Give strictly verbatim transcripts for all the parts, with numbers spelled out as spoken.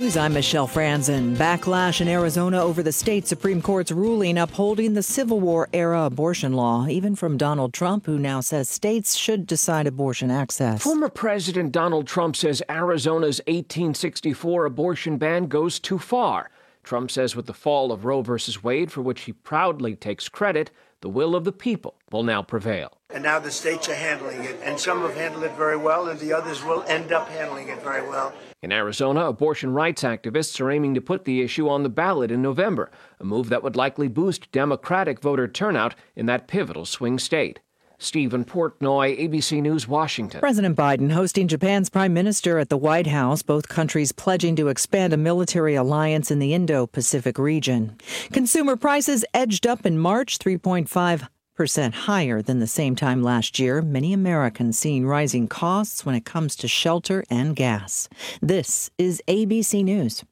News, I'm Michelle Franzen. Backlash in Arizona over the state Supreme Court's ruling upholding the Civil War-era abortion law, even from Donald Trump, who now says states should decide abortion access. Former President Donald Trump says Arizona's eighteen sixty-four abortion ban goes too far. Trump says with the fall of Roe v. Wade, for which he proudly takes credit, the will of the people will now prevail. And now the states are handling it, and some have handled it very well, and the others will end up handling it very well. In Arizona, abortion rights activists are aiming to put the issue on the ballot in November, a move that would likely boost Democratic voter turnout in that pivotal swing state. Stephen Portnoy, A B C News, Washington. President Biden hosting Japan's prime minister at the White House, both countries pledging to expand a military alliance in the Indo-Pacific region. Consumer prices edged up in March, three point five percent higher than the same time last year. Many Americans seeing rising costs when it comes to shelter and gas. This is A B C News.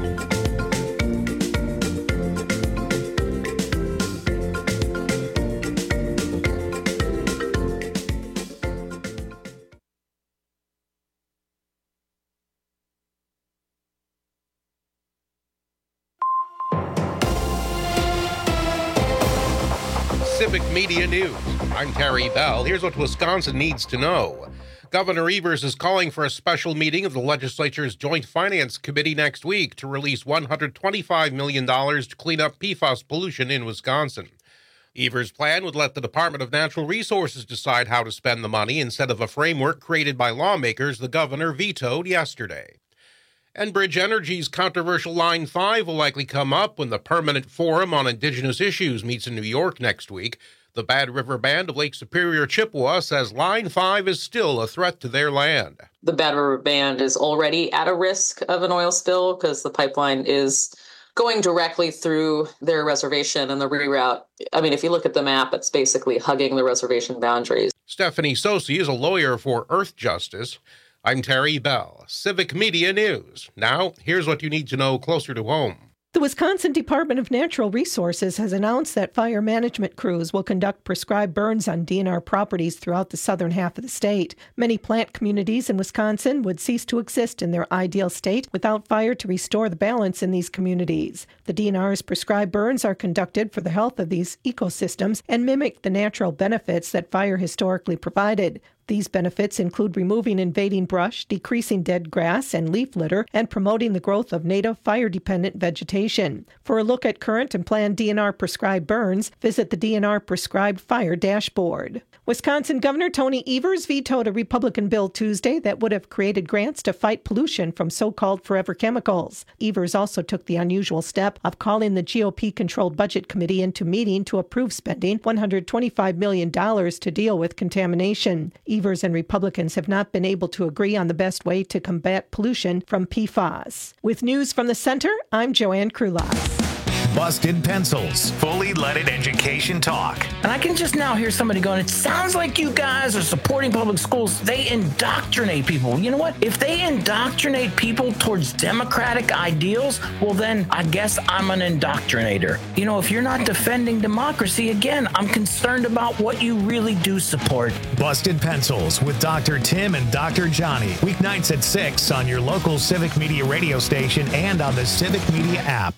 Civic Media News. I'm Terry Bell. Here's what Wisconsin needs to know. Governor Evers is calling for a special meeting of the legislature's Joint Finance Committee next week to release one hundred twenty-five million dollars to clean up P FAS pollution in Wisconsin. Evers' plan would let the Department of Natural Resources decide how to spend the money instead of a framework created by lawmakers the governor vetoed yesterday. Enbridge Energy's controversial Line five will likely come up when the Permanent Forum on Indigenous Issues meets in New York next week. The Bad River Band of Lake Superior, Chippewa, says Line five is still a threat to their land. The Bad River Band is already at a risk of an oil spill because the pipeline is going directly through their reservation, and the reroute, I mean, if you look at the map, it's basically hugging the reservation boundaries. Stephanie Sosi is a lawyer for Earth Justice. I'm Terry Bell, Civic Media News. Now, here's what you need to know closer to home. The Wisconsin Department of Natural Resources has announced that fire management crews will conduct prescribed burns on D N R properties throughout the southern half of the state. Many plant communities in Wisconsin would cease to exist in their ideal state without fire to restore the balance in these communities. The D N R's prescribed burns are conducted for the health of these ecosystems and mimic the natural benefits that fire historically provided. These benefits include removing invading brush, decreasing dead grass and leaf litter, and promoting the growth of native fire-dependent vegetation. For a look at current and planned D N R prescribed burns, visit the D N R Prescribed Fire Dashboard. Wisconsin Governor Tony Evers vetoed a Republican bill Tuesday that would have created grants to fight pollution from so-called forever chemicals. Evers also took the unusual step of calling the G O P-controlled Budget Committee into meeting to approve spending one hundred twenty-five million dollars to deal with contamination. Evers and Republicans have not been able to agree on the best way to combat pollution from P FAS. With news from the center, I'm Joanne Krulas. Busted Pencils, fully leaded education talk. And I can just now hear somebody going, it sounds like you guys are supporting public schools. They indoctrinate people. You know what? If they indoctrinate people towards democratic ideals, well, then I guess I'm an indoctrinator. You know, if you're not defending democracy, again, I'm concerned about what you really do support. Busted Pencils with Doctor Tim and Doctor Johnny. Weeknights at six on your local Civic Media radio station and on the Civic Media app.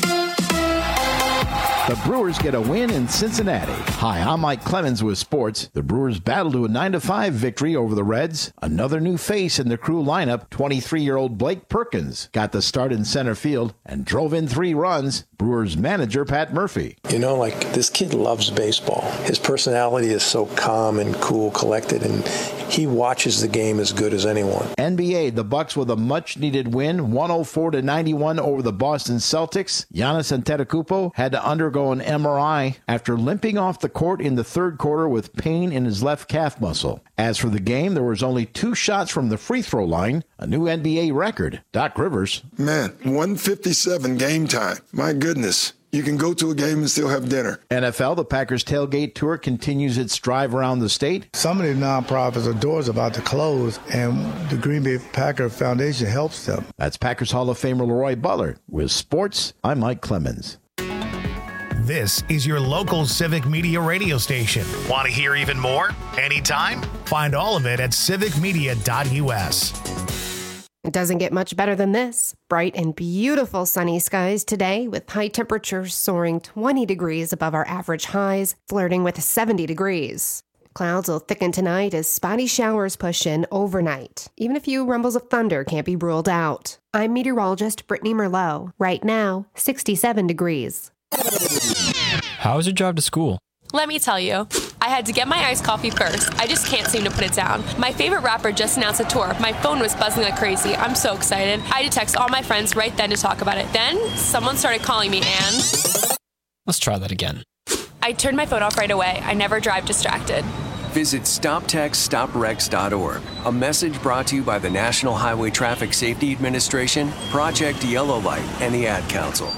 The Brewers get a win in Cincinnati. Hi, I'm Mike Clemens with sports. The Brewers battled to a nine to five victory over the Reds. Another new face in the crew lineup, twenty-three-year-old Blake Perkins, got the start in center field and drove in three runs. Brewers manager Pat Murphy. You know, like, this kid loves baseball. His personality is so calm and cool, collected, and he watches the game as good as anyone. N B A, the Bucks with a much-needed win, one oh four to ninety-one over the Boston Celtics. Giannis Antetokounmpo had to undergo an M R I after limping off the court in the third quarter with pain in his left calf muscle. As for the game, there was only two shots from the free throw line, a new N B A record. Doc Rivers. Man, one fifty-seven game time. My goodness. You can go to a game and still have dinner. N F L, the Packers Tailgate Tour continues its drive around the state. Some of the nonprofits are doors about to close, and the Green Bay Packer Foundation helps them. That's Packers Hall of Famer Leroy Butler. With sports, I'm Mike Clemens. This is your local Civic Media radio station. Want to hear even more? Anytime? Find all of it at civic media dot U S. It doesn't get much better than this. Bright and beautiful sunny skies today with high temperatures soaring twenty degrees above our average highs, flirting with seventy degrees. Clouds will thicken tonight as spotty showers push in overnight. Even a few rumbles of thunder can't be ruled out. I'm meteorologist Brittany Merlot. Right now, sixty-seven degrees. How was your drive to school? Let me tell you, I had to get my iced coffee first. I just can't seem to put it down. My favorite rapper just announced a tour. My phone was buzzing like crazy. I'm so excited. I had to text all my friends right then to talk about it. Then someone started calling me and... Let's try that again. I turned my phone off right away. I never drive distracted. Visit stop text stop wrecks dot org. A message brought to you by the National Highway Traffic Safety Administration, Project Yellow Light, and the Ad Council.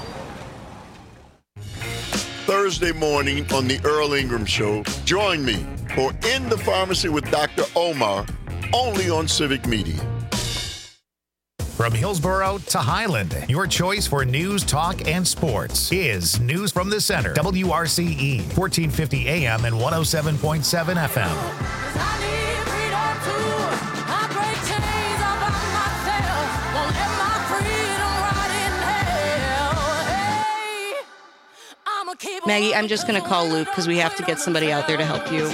Thursday morning on the Earl Ingram Show. Join me for In the Pharmacy with Doctor Omar, only on Civic Media. From Hillsborough to Highland, your choice for news, talk, and sports is News from the Center. W R C E, fourteen fifty A M and one oh seven point seven F M. Maggie, I'm just going to call Luke because we have to get somebody out there to help you.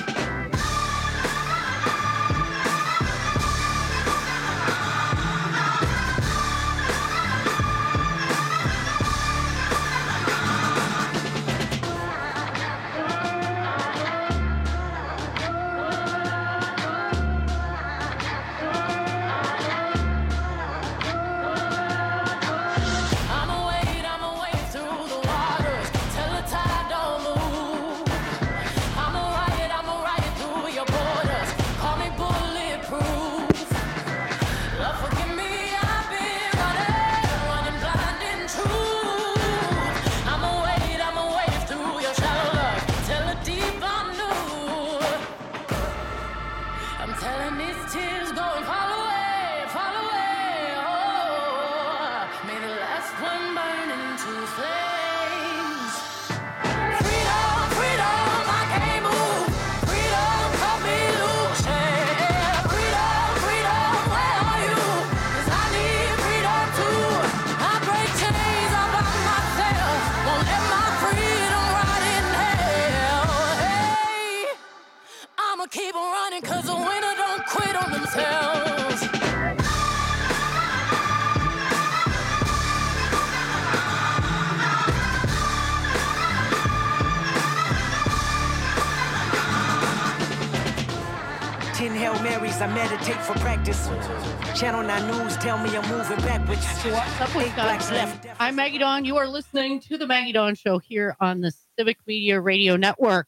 I meditate for practice. Channel nine News tell me I'm moving backwards. What's up, Wisconsin? I'm Maggie Dawn. You are listening to the Maggie Dawn Show here on the Civic Media Radio Network.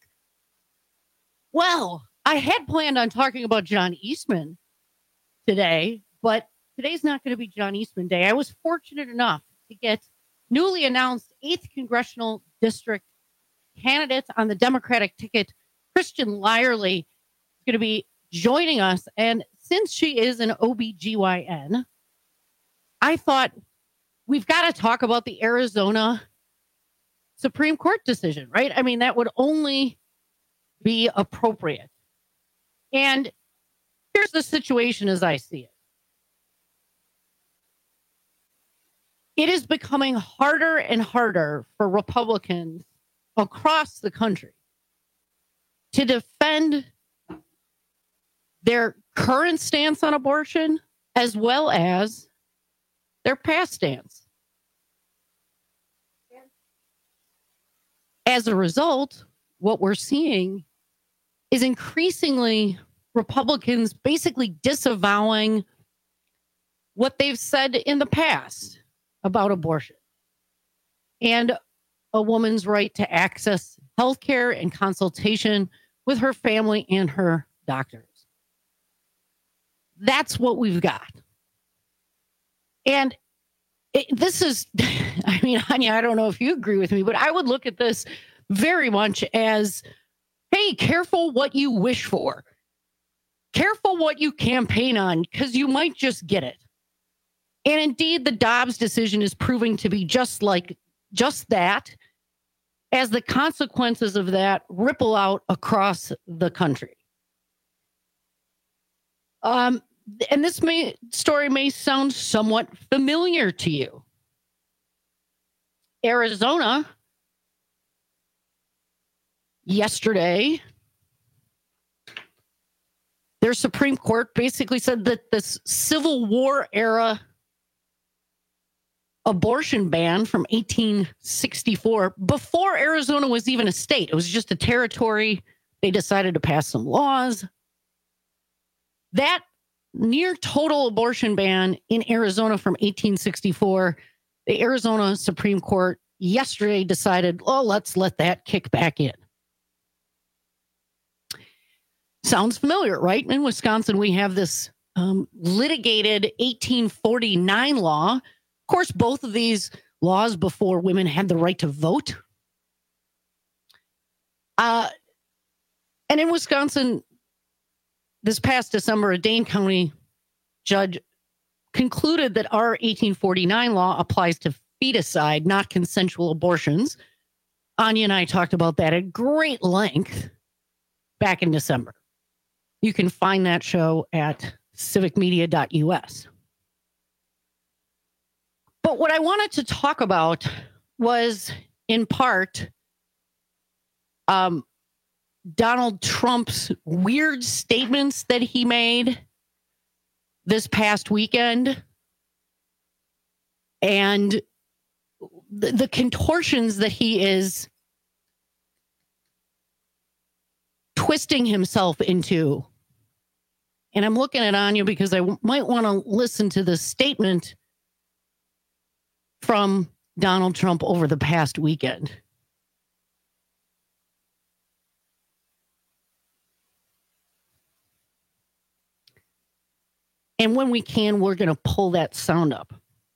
Well, I had planned on talking about John Eastman today, but today's not going to be John Eastman Day. I was fortunate enough to get newly announced eighth Congressional District candidate on the Democratic ticket, Christian Lyerly, is going to be joining us. And since she is an O B G Y N, I thought we've got to talk about the Arizona Supreme Court decision, right? I mean, that would only be appropriate. And here's the situation as I see it. It is becoming harder and harder for Republicans across the country to defend their current stance on abortion as well as their past stance. As a result, what we're seeing is increasingly Republicans basically disavowing what they've said in the past about abortion and a woman's right to access health care and consultation with her family and her doctors. That's what we've got. And it, this is, I mean, Anya, I don't know if you agree with me, but I would look at this very much as, hey, careful what you wish for. Careful what you campaign on, because you might just get it. And indeed, the Dobbs decision is proving to be just like, just that, as the consequences of that ripple out across the country. Um, and this may story may sound somewhat familiar to you. Arizona yesterday, their Supreme Court basically said that this Civil War era abortion ban from eighteen sixty-four, before Arizona was even a state, it was just a territory. They decided to pass some laws. That near total abortion ban in Arizona from eighteen sixty-four, the Arizona Supreme Court yesterday decided, oh, let's let that kick back in. Sounds familiar, right? In Wisconsin, we have this um, litigated eighteen forty-nine law. Of course, both of these laws before women had the right to vote. Uh, and in Wisconsin, this past December, a Dane County judge concluded that our eighteen forty-nine law applies to feticide, not consensual abortions. Anya and I talked about that at great length back in December. You can find that show at civic media dot U S. But what I wanted to talk about was, in part, um, Donald Trump's weird statements that he made this past weekend and the, the contortions that he is twisting himself into. And I'm looking at Anya because I w- might want to listen to the statement from Donald Trump over the past weekend. And when we can, we're going to pull that sound up.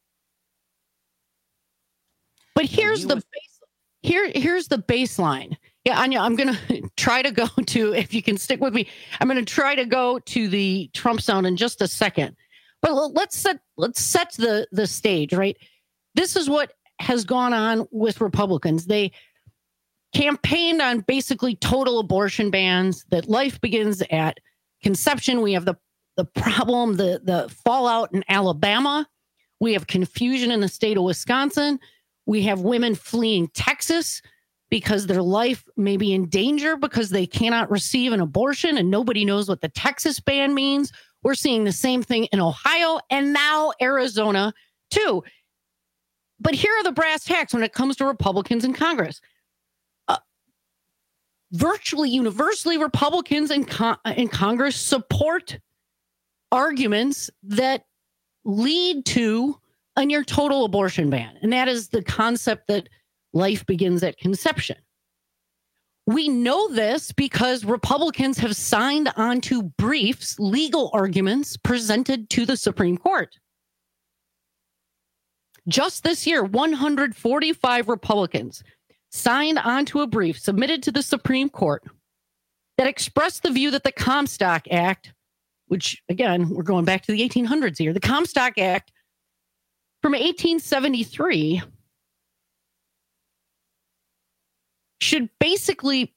But here's the base, here, here's the baseline. Yeah, Anya, I'm going to try to go to, if you can stick with me, I'm going to try to go to the Trump sound in just a second. But let's set let's set the, the stage, right? This is what has gone on with Republicans. They campaigned on basically total abortion bans, that life begins at conception. We have the, the problem, the, the fallout in Alabama. We have confusion in the state of Wisconsin. We have women fleeing Texas because their life may be in danger because they cannot receive an abortion and nobody knows what the Texas ban means. We're seeing the same thing in Ohio and now Arizona too. But here are the brass tacks when it comes to Republicans in Congress. Uh, virtually universally, Republicans in, con- in Congress support arguments that lead to a near total abortion ban. And that is the concept that life begins at conception. We know this because Republicans have signed onto briefs, legal arguments presented to the Supreme Court. Just this year, one hundred forty-five Republicans signed onto a brief submitted to the Supreme Court that expressed the view that the Comstock Act, which, again, we're going back to the eighteen hundreds here, the Comstock Act from eighteen seventy-three should basically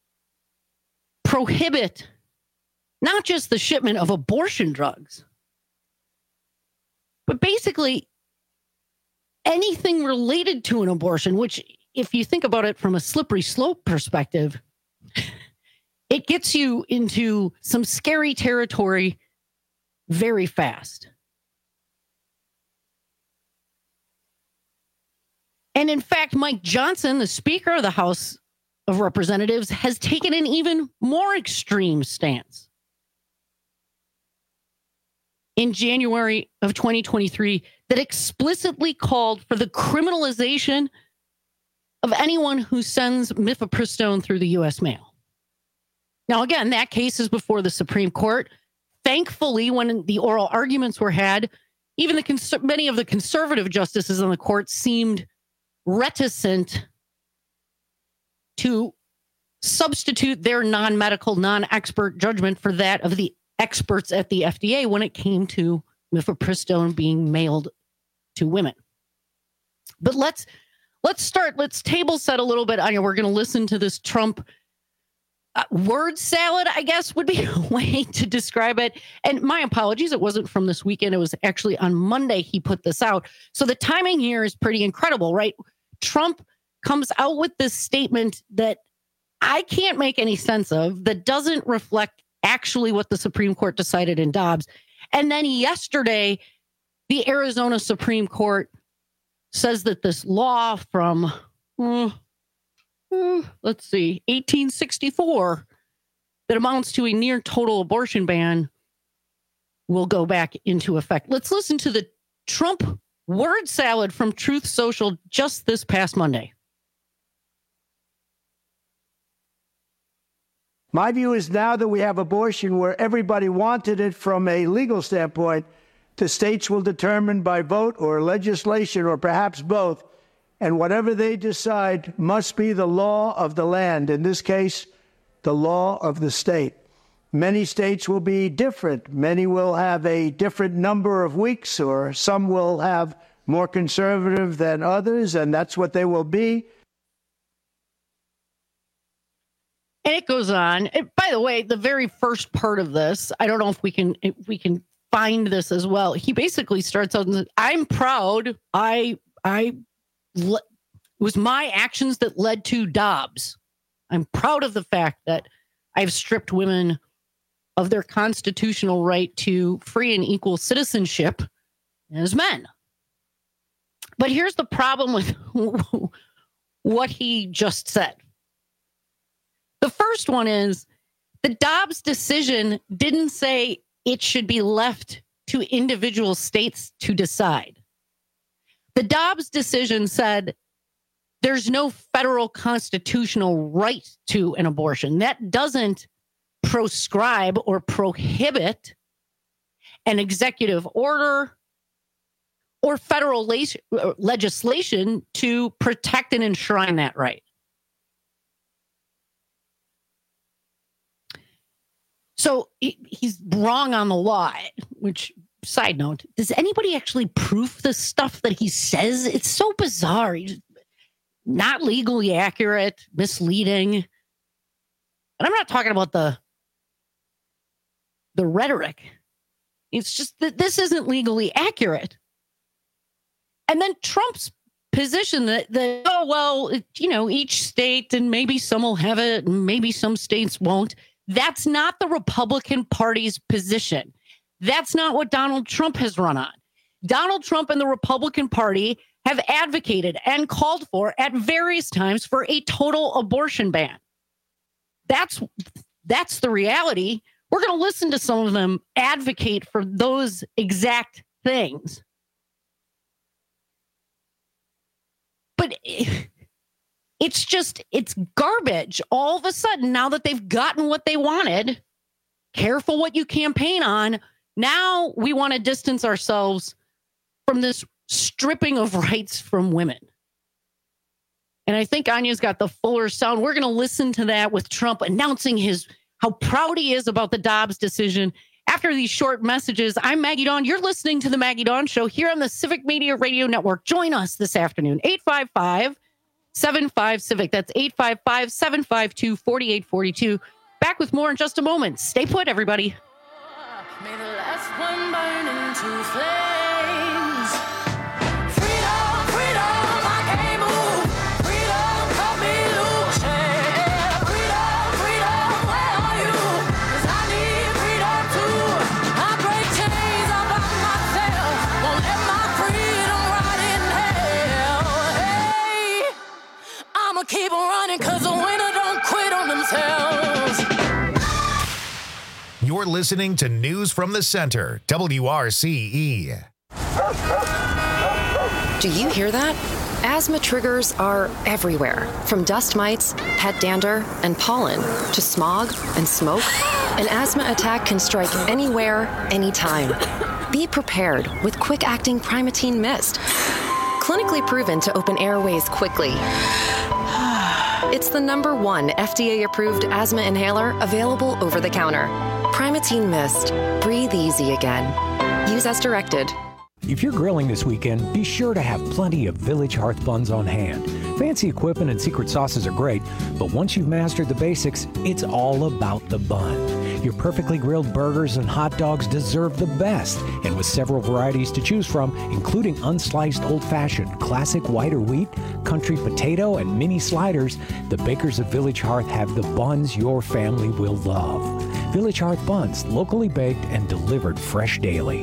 prohibit not just the shipment of abortion drugs, but basically anything related to an abortion, which, if you think about it from a slippery slope perspective, it gets you into some scary territory very fast. And in fact, Mike Johnson, the Speaker of the House of Representatives, has taken an even more extreme stance. In January of twenty twenty-three, that explicitly called for the criminalization of anyone who sends mifepristone through the U S mail. Now, again, that case is before the Supreme Court. Thankfully, when the oral arguments were had, even the cons- many of the conservative justices on the court seemed reticent to substitute their non-medical, non-expert judgment for that of the experts at the F D A when it came to mifepristone being mailed to women. But let's let's start, let's table set a little bit. Anya, we're going to listen to this Trump uh, word salad, I guess, would be a way to describe it. And my apologies, it wasn't from this weekend. It was actually on Monday he put this out. So the timing here is pretty incredible, right? Trump comes out with this statement that I can't make any sense of, that doesn't reflect actually what the Supreme Court decided in Dobbs. And then yesterday, the Arizona Supreme Court says that this law from, uh, uh, let's see, eighteen sixty-four, that amounts to a near total abortion ban will go back into effect. Let's listen to the Trump word salad from Truth Social just this past Monday. My view is now that we have abortion where everybody wanted it from a legal standpoint, the states will determine by vote or legislation or perhaps both, and whatever they decide must be the law of the land, in this case, the law of the state. Many states will be different. Many will have a different number of weeks, or some will have more conservative than others, and that's what they will be. And it goes on. And by the way, the very first part of this, I don't know if we can if we can find this as well. He basically starts out and says, I'm proud. I I le- it was my actions that led to Dobbs. I'm proud of the fact that I've stripped women of their constitutional right to free and equal citizenship as men. But here's the problem with what he just said. The first one is the Dobbs decision didn't say it should be left to individual states to decide. The Dobbs decision said there's no federal constitutional right to an abortion. That doesn't proscribe or prohibit an executive order or federal le- legislation to protect and enshrine that right. So he's wrong on the law, which, side note, does anybody actually proof the stuff that he says? It's so bizarre. He's not legally accurate, misleading. And I'm not talking about the, the rhetoric. It's just that this isn't legally accurate. And then Trump's position that, that oh, well, it, you know, each state, and maybe some will have it, and maybe some states won't. That's not the Republican Party's position. That's not what Donald Trump has run on. Donald Trump and the Republican Party have advocated and called for at various times for a total abortion ban. That's, that's the reality. We're going to listen to some of them advocate for those exact things. But it's just, it's garbage. All of a sudden, now that they've gotten what they wanted, careful what you campaign on. Now we want to distance ourselves from this stripping of rights from women. And I think Anya's got the fuller sound. We're going to listen to that with Trump announcing his how proud he is about the Dobbs decision. After these short messages, I'm Maggie Dawn. You're listening to The Maggie Dawn Show here on the Civic Media Radio Network. Join us this afternoon, eight five five, seven five, CIVIC. That's eight five five, seven five two, four eight four two. Back with more in just a moment. Stay put, everybody. May the last one burn into flames. Keep on running because the winner don't quit on themselves. You're listening to News from the Center, W R C E. Do you hear that? Asthma triggers are everywhere, from dust mites, pet dander, and pollen, to smog and smoke. An asthma attack can strike anywhere, anytime. Be prepared with quick-acting Primatene Mist. Clinically proven to open airways quickly. It's the number one F D A-approved asthma inhaler available over the counter. Primatene Mist. Breathe easy again. Use as directed. If you're grilling this weekend, be sure to have plenty of Village Hearth buns on hand. Fancy equipment and secret sauces are great, but once you've mastered the basics, it's all about the bun. Your perfectly grilled burgers and hot dogs deserve the best, and with several varieties to choose from, including unsliced old-fashioned, classic white or wheat, country potato, and mini sliders, the bakers of Village Hearth have the buns your family will love. Village Hearth buns, locally baked and delivered fresh daily.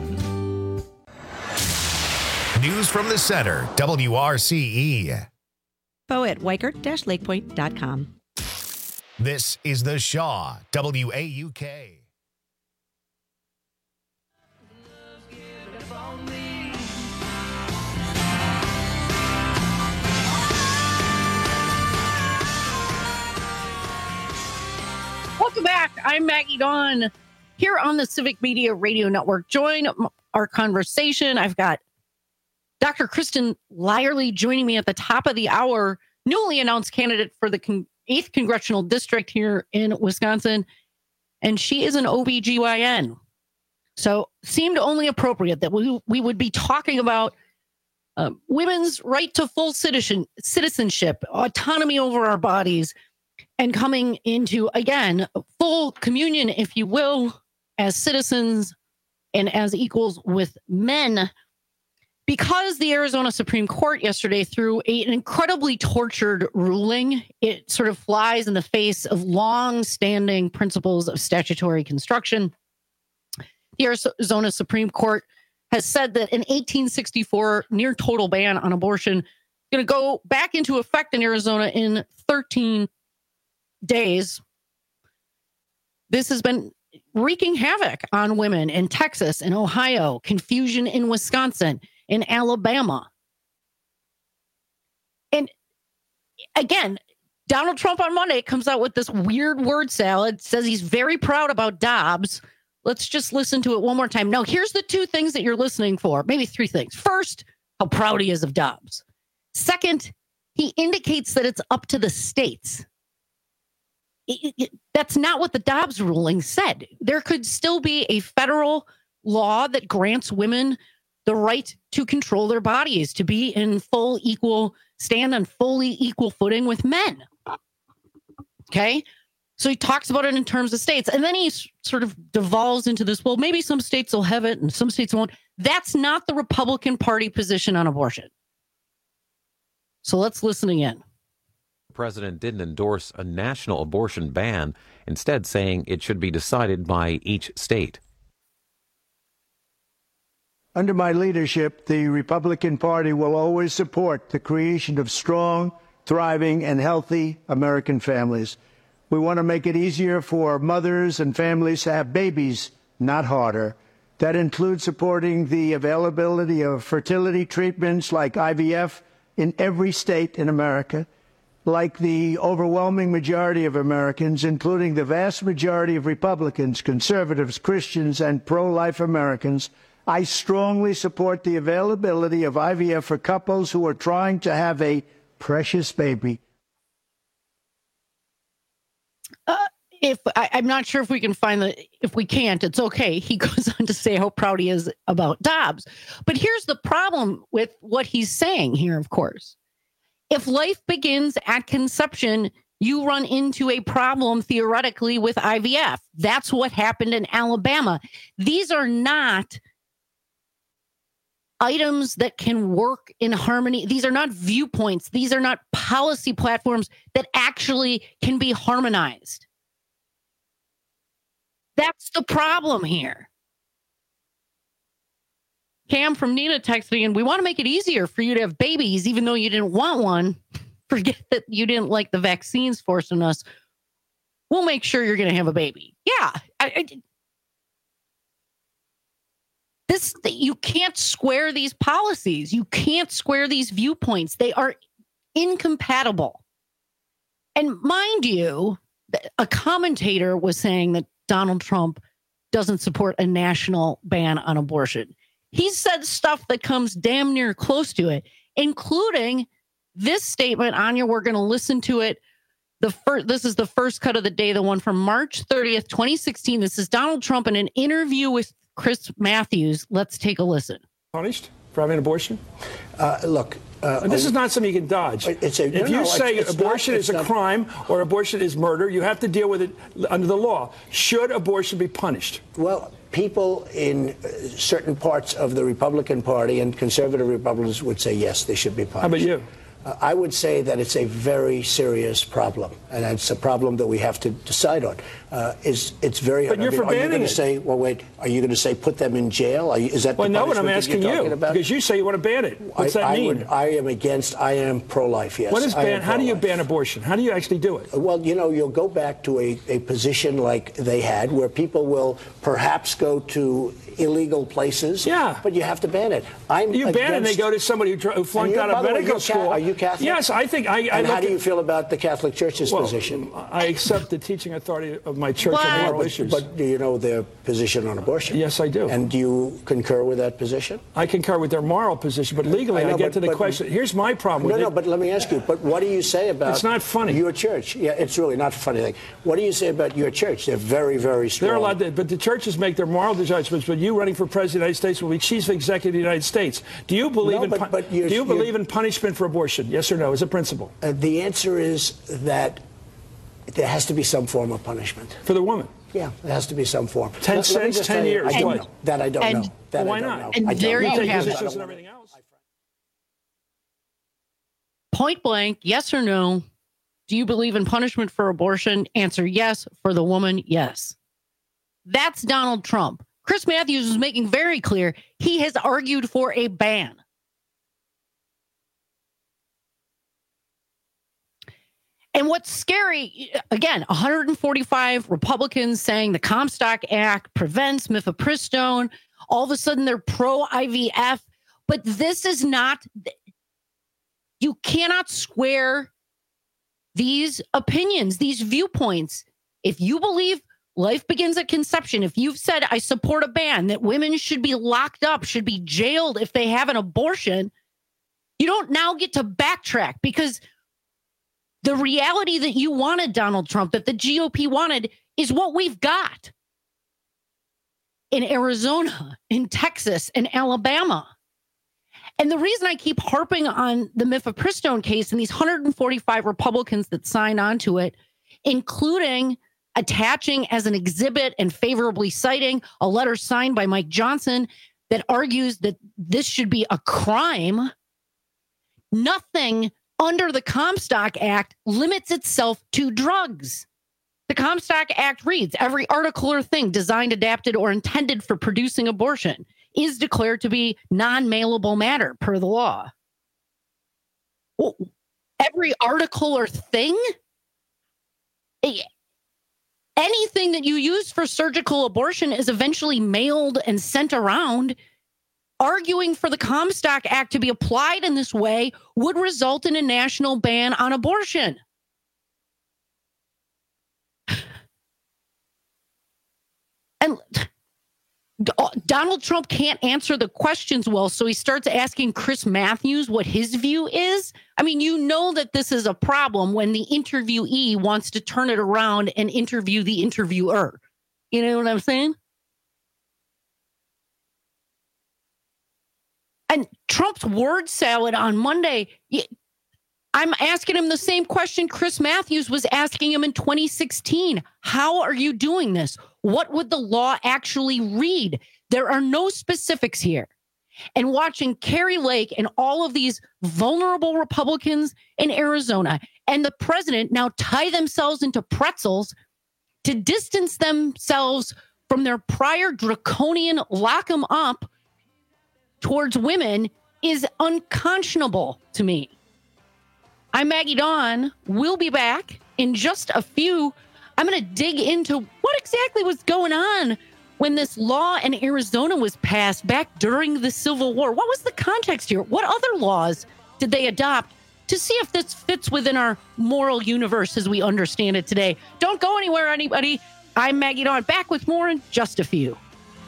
News from the center, W R C E. Info at Weikert Lakepoint dot com. This is the Shaw, W A U K. Welcome back. I'm Maggie Dawn here on the Civic Media Radio Network. Join our conversation. I've got Doctor Kristen Lyerly joining me at the top of the hour, newly announced candidate for the eighth Congressional District here in Wisconsin. And she is an O B G Y N. So seemed only appropriate that we, we would be talking about uh, women's right to full citizen, citizenship, autonomy over our bodies, and coming into, again, full communion, if you will, as citizens and as equals with men. Because the Arizona Supreme Court yesterday threw a, an incredibly tortured ruling, it sort of flies in the face of long-standing principles of statutory construction. The Arizona Supreme Court has said that an eighteen sixty-four near total ban on abortion is going to go back into effect in Arizona in thirteen days. This has been wreaking havoc on women in Texas and Ohio, confusion in Wisconsin, in Alabama. And again, Donald Trump on Monday comes out with this weird word salad, says he's very proud about Dobbs. Let's just listen to it one more time. Now, here's the two things that you're listening for, maybe three things. First, how proud he is of Dobbs. Second, he indicates that it's up to the states. It, it, that's not what the Dobbs ruling said. There could still be a federal law that grants women the right to control their bodies, to be in full equal, stand on fully equal footing with men. Okay? So he talks about it in terms of states. And then he sort of devolves into this, well, maybe some states will have it and some states won't. That's not the Republican Party position on abortion. So let's listen again. The president didn't endorse a national abortion ban, instead saying it should be decided by each state. Under my leadership, the Republican Party will always support the creation of strong, thriving, and healthy American families. We want to make it easier for mothers and families to have babies, not harder. That includes supporting the availability of fertility treatments like I V F in every state in America. Like the overwhelming majority of Americans, including the vast majority of Republicans, conservatives, Christians, and pro-life Americans, I strongly support the availability of I V F for couples who are trying to have a precious baby. Uh, if I, I'm not sure if we can find the, if we can't, it's okay. He goes on to say how proud he is about Dobbs. But here's the problem with what he's saying here, of course. If life begins at conception, you run into a problem theoretically with I V F. That's what happened in Alabama. These are not items that can work in harmony. These are not viewpoints. These are not policy platforms that actually can be harmonized. That's the problem here. Cam from Nina texting, and we want to make it easier for you to have babies, even though you didn't want one. Forget that you didn't like the vaccines forcing us. We'll make sure you're going to have a baby. Yeah. I, I, This, you can't square these policies. You can't square these viewpoints. They are incompatible. And mind you, a commentator was saying that Donald Trump doesn't support a national ban on abortion. He said stuff that comes damn near close to it, including this statement. Anya, we're going to listen to it. The first, this is the first cut of the day, the one from March thirtieth, twenty sixteen. This is Donald Trump in an interview with Chris Matthews. Let's take a listen. Punished for having an abortion? Uh, look, Uh, and this is not something you can dodge. It's a, if no, you no, say it's, it's abortion not, is a not, crime or abortion is murder, you have to deal with it under the law. Should abortion be punished? Well, people in certain parts of the Republican Party and conservative Republicans would say yes, they should be punished. How about you? Uh, I would say that it's a very serious problem, and it's a problem that we have to decide on. Uh, is it's very But hard. you're I mean, for are you banning going it. to say? Well, wait. Are you going to say put them in jail? Are you, is that Well, the no, what I'm punishment that asking you're talking you about? because you say you want to ban it. What's I, that I mean? Would, I am against. I am pro-life. Yes. What is I ban? am How do you pro-life. ban abortion? How do you actually do it? Well, you know, you'll go back to a, a position like they had, where people will perhaps go to illegal places. Yeah. But you have to ban it. I'm You ban it and they against- go to somebody who, dr- who flunked And out you're- of by the way, medical you're Ca- school. Are you Catholic? Yes, I think I. I And look how do at- you feel about the Catholic Church's well, position? I accept the teaching authority of my church But- on moral but, issues. But do you know their position on abortion? Yes, I do. And do you concur with that position? I concur with their moral position, but legally, I, I know, get but- to the but- question. Here's my problem No, with no, it. but let me ask you, but what do you say about It's not funny. your church? Yeah, it's really not a funny thing. What do you say about your church? They're very, very strong. They're allowed to, but the churches make their moral judgments. But you running for president of the United States will be chief executive of the United States. Do you believe No, in but- pu- but you're- do you you're- believe in punishment for abortion? Yes or no, as a principle? Uh, the answer is that there has to be some form of punishment. For the woman? Yeah, there has to be some form. Ten Let- let me cents, just ten tell you, years, I don't what? know. That I don't And- know. That Why I don't not? know. And I don't there know. you take have it. positions and everything else. Point blank, yes or no? Do you believe in punishment for abortion? Answer yes. For the woman, yes. That's Donald Trump. Chris Matthews is making very clear he has argued for a ban. And what's scary, again, one hundred forty-five Republicans saying the Comstock Act prevents mifepristone. All of a sudden, they're pro-I V F. But this is not, you cannot square these opinions, these viewpoints. If you believe life begins at conception, if you've said, I support a ban, that women should be locked up, should be jailed if they have an abortion, you don't now get to backtrack, because the reality that you wanted, Donald Trump, that the G O P wanted, is what we've got in Arizona, in Texas, in Alabama. And the reason I keep harping on the mifepristone case and these one hundred forty-five Republicans that signed onto it, including attaching as an exhibit and favorably citing a letter signed by Mike Johnson that argues that this should be a crime, nothing under the Comstock Act limits itself to drugs. The Comstock Act reads, every article or thing designed, adapted, or intended for producing abortion is declared to be non-mailable matter per the law. Well, every article or thing? Anything that you use for surgical abortion is eventually mailed and sent around. Arguing for the Comstock Act to be applied in this way would result in a national ban on abortion. And Donald Trump can't answer the questions well, so he starts asking Chris Matthews what his view is. I mean, you know that this is a problem when the interviewee wants to turn it around and interview the interviewer. You know what I'm saying? And Trump's word salad on Monday, I'm asking him the same question Chris Matthews was asking him in twenty sixteen. How are you doing this? What would the law actually read? There are no specifics here. And watching Carrie Lake and all of these vulnerable Republicans in Arizona and the president now tie themselves into pretzels to distance themselves from their prior draconian lock them up towards women is unconscionable to me. I'm Maggie Dawn. We'll be back in just a few. I'm going to dig into what exactly was going on when this law in Arizona was passed back during the Civil War. What was the context here? What other laws did they adopt to see if this fits within our moral universe as we understand it today? Don't go anywhere, anybody. I'm Maggie Dawn. Back with more in just a few.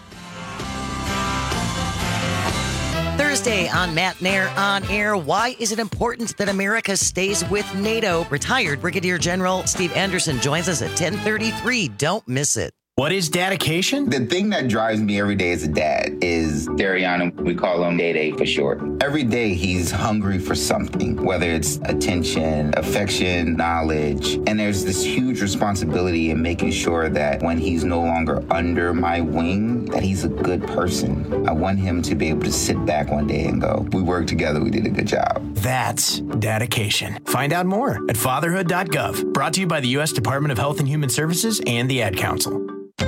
Thursday on Matt Nair on Air. Why is it important that America stays with NATO? Retired Brigadier General Steve Anderson joins us at ten thirty-three. Don't miss it. What is dedication? The thing that drives me every day as a dad is Dariana. We call him Day Day for short. Every day he's hungry for something, whether it's attention, affection, knowledge. And there's this huge responsibility in making sure that when he's no longer under my wing, that he's a good person. I want him to be able to sit back one day and go, we worked together, we did a good job. That's dedication. Find out more at fatherhood dot gov. Brought to you by the U S Department of Health and Human Services and the Ad Council.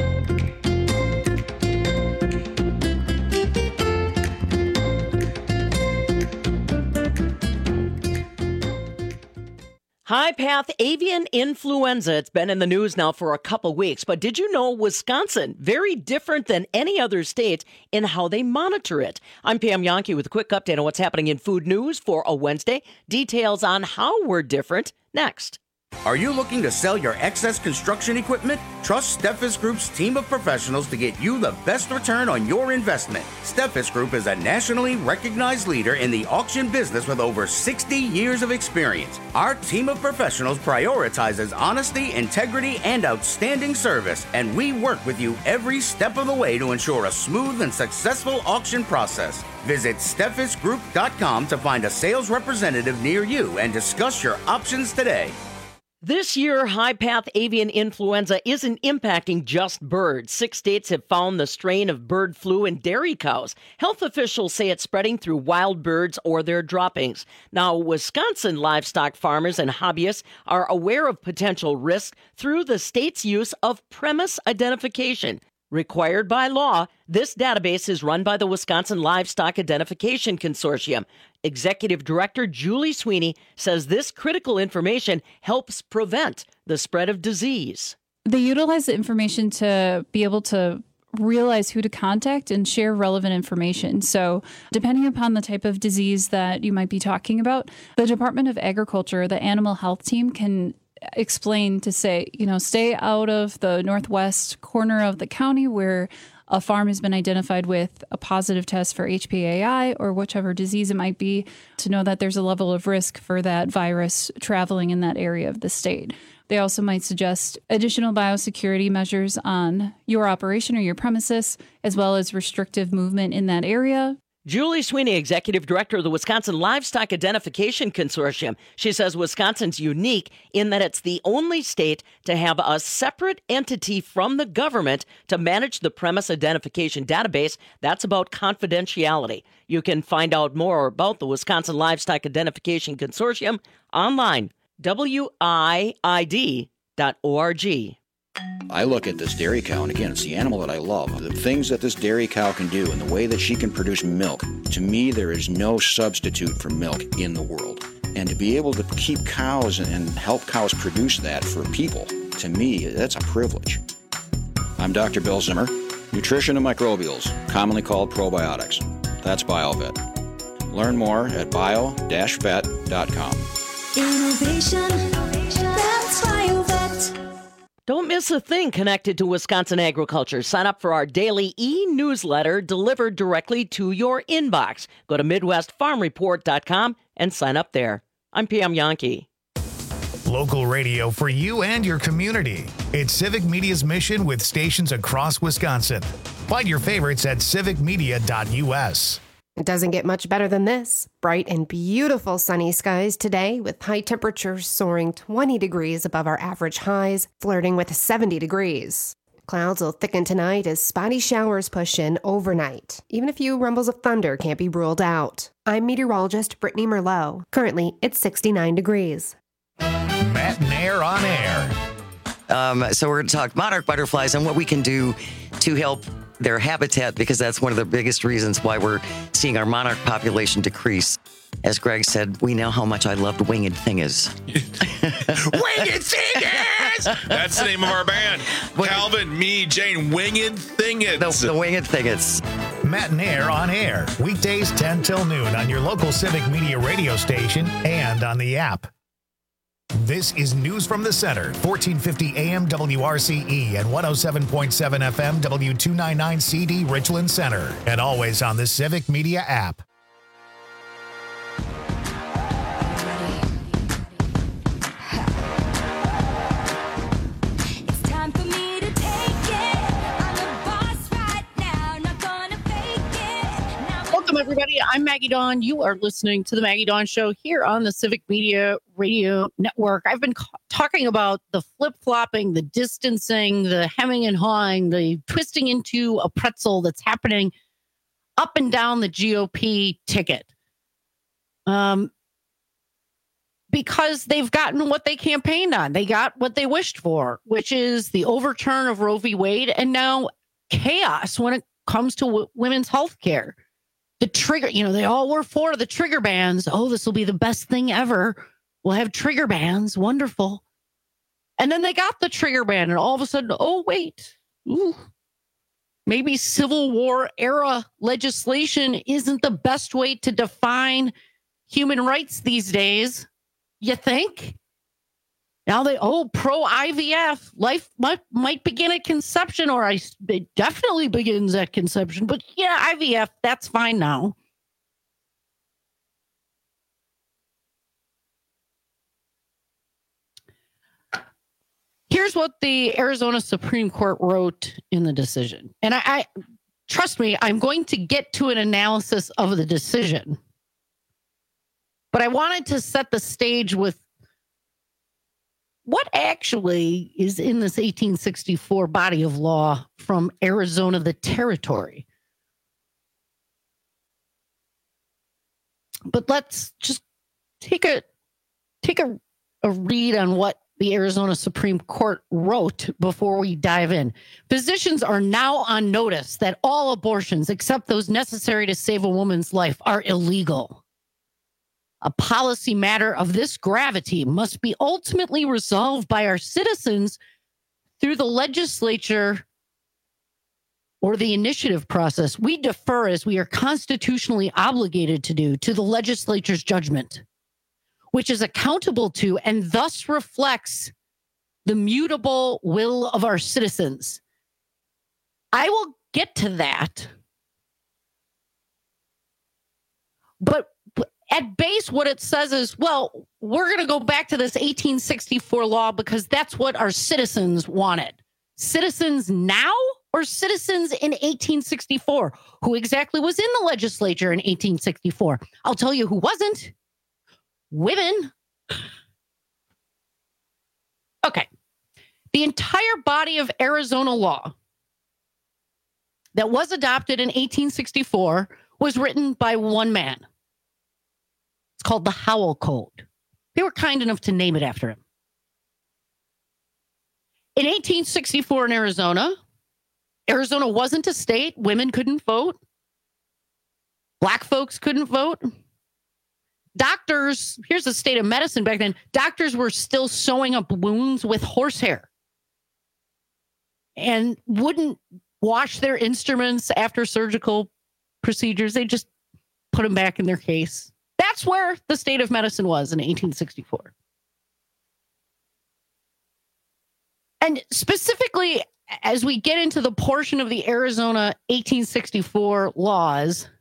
High-path avian influenza. It's been in the news now for a couple weeks, but did you know Wisconsin, very different than any other state in how they monitor it? I'm Pam Yonke with a quick update on what's happening in food news for a Wednesday. Details on how we're different next. Are you looking to sell your excess construction equipment? Trust Steffes Group's team of professionals to get you the best return on your investment. Steffes Group is a nationally recognized leader in the auction business with over sixty years of experience. Our team of professionals prioritizes honesty, integrity, and outstanding service, and we work with you every step of the way to ensure a smooth and successful auction process. Visit steffes group dot com to find a sales representative near you and discuss your options today. This year, high-path avian influenza isn't impacting just birds. Six states have found the strain of bird flu in dairy cows. Health officials say it's spreading through wild birds or their droppings. Now, Wisconsin livestock farmers and hobbyists are aware of potential risk through the state's use of premise identification. Required by law, this database is run by the Wisconsin Livestock Identification Consortium. Executive Director Julie Sweeney says this critical information helps prevent the spread of disease. They utilize the information to be able to realize who to contact and share relevant information. So depending upon the type of disease that you might be talking about, the Department of Agriculture, the animal health team can explain to say, you know, stay out of the northwest corner of the county where a farm has been identified with a positive test for H P A I or whichever disease it might be, to know that there's a level of risk for that virus traveling in that area of the state. They also might suggest additional biosecurity measures on your operation or your premises, as well as restrictive movement in that area. Julie Sweeney, Executive Director of the Wisconsin Livestock Identification Consortium. She says Wisconsin's unique in that it's the only state to have a separate entity from the government to manage the premise identification database. That's about confidentiality. You can find out more about the Wisconsin Livestock Identification Consortium online, W I I D dot org. I look at this dairy cow, and again, it's the animal that I love. The things that this dairy cow can do and the way that she can produce milk, to me, there is no substitute for milk in the world. And to be able to keep cows and help cows produce that for people, to me, that's a privilege. I'm Doctor Bill Zimmer, nutrition and microbials, commonly called probiotics. That's BioVet. Learn more at bio dash vet dot com. Innovation, that's BioVet. Don't miss a thing connected to Wisconsin agriculture. Sign up for our daily e-newsletter delivered directly to your inbox. Go to midwest farm report dot com and sign up there. I'm Pam Yonke. Local radio for you and your community. It's Civic Media's mission with stations across Wisconsin. Find your favorites at civic media dot u s. It doesn't get much better than this. Bright and beautiful sunny skies today with high temperatures soaring twenty degrees above our average highs, flirting with seventy degrees. Clouds will thicken tonight as spotty showers push in overnight. Even a few rumbles of thunder can't be ruled out. I'm meteorologist Brittany Merlot. Currently, it's sixty-nine degrees. Matt and Air on Air. Um, so we're going to talk monarch butterflies and what we can do to help their habitat, because that's one of the biggest reasons why we're seeing our monarch population decrease. As Greg said, we know how much I loved Winged Thingers. Winged Thingers! That's the name of our band. Calvin, me, Jane, Winged Thingers. The, the Winged Thingers. Matt and Air on Air. Weekdays ten till noon on your local Civic Media radio station and on the app. This is News from the Center, fourteen fifty A M W R C E and one oh seven point seven F M W two ninety-nine C D Richland Center, and always on the Civic Media app. It's time for me to take it. I'm Maggie Dawn. You are listening to the Maggie Dawn Show here on the Civic Media Radio Network. I've been ca- talking about the flip-flopping, the distancing, the hemming and hawing, the twisting into a pretzel that's happening up and down the G O P ticket. Um, because they've gotten what they campaigned on. They got what they wished for, which is the overturn of Roe v. Wade, and now chaos when it comes to w- women's health care. The trigger, you know, they all were for the trigger bans. Oh, this will be the best thing ever. We'll have trigger bans. Wonderful. And then they got the trigger ban, and all of a sudden, oh, wait. Ooh, maybe Civil War era legislation isn't the best way to define human rights these days. You think? Now they, oh, pro I V F. Life might, might begin at conception, or I, it definitely begins at conception. But yeah, I V F, that's fine now. Here's what the Arizona Supreme Court wrote in the decision. And I, I trust me, I'm going to get to an analysis of the decision. But I wanted to set the stage with what actually is in this eighteen sixty-four body of law from Arizona, the territory. But let's just take a take a, a read on what the Arizona Supreme Court wrote before we dive in. Physicians are now on notice that all abortions, except those necessary to save a woman's life, are illegal. A policy matter of this gravity must be ultimately resolved by our citizens through the legislature or the initiative process. We defer, as we are constitutionally obligated to do, to the legislature's judgment, which is accountable to and thus reflects the mutable will of our citizens. I will get to that. But at base, what it says is, well, we're going to go back to this eighteen sixty-four law because that's what our citizens wanted. Citizens now or citizens in eighteen sixty-four? Who exactly was in the legislature in eighteen sixty-four? I'll tell you who wasn't. Women. Okay. The entire body of Arizona law that was adopted in eighteen sixty-four was written by one man. It's called the Howell Code. They were kind enough to name it after him. In eighteen sixty-four in Arizona, Arizona wasn't a state. Women couldn't vote. Black folks couldn't vote. Doctors, here's the state of medicine back then. Doctors were still sewing up wounds with horsehair and wouldn't wash their instruments after surgical procedures. They just put them back in their case. That's where the state of medicine was in eighteen sixty-four. And specifically, as we get into the portion of the Arizona eighteen sixty-four laws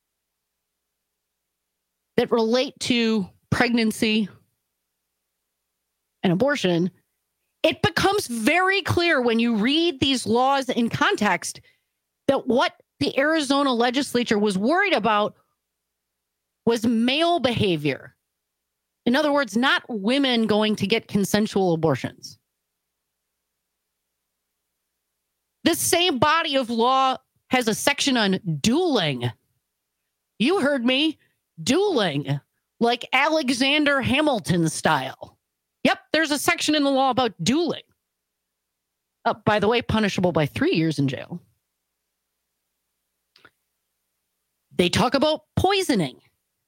that relate to pregnancy and abortion, it becomes very clear when you read these laws in context that what the Arizona legislature was worried about was male behavior. In other words, not women going to get consensual abortions. This same body of law has a section on dueling. You heard me, dueling, like Alexander Hamilton style. Yep, there's a section in the law about dueling. Uh, by the way, punishable by three years in jail. They talk about poisoning.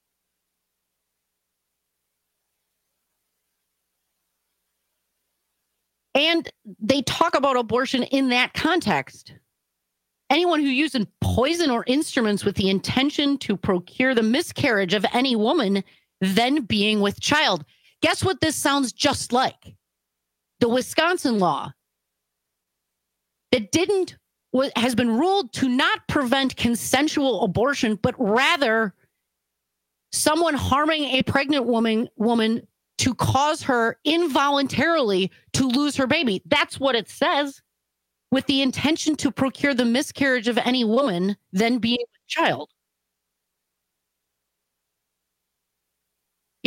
And they talk about abortion in that context. Anyone who uses poison or instruments with the intention to procure the miscarriage of any woman, then being with child. Guess what this sounds just like? The Wisconsin law that didn't, has been ruled to not prevent consensual abortion, but rather someone harming a pregnant woman, woman to cause her involuntarily to lose her baby. That's what it says. With the intention to procure the miscarriage of any woman, then being a child.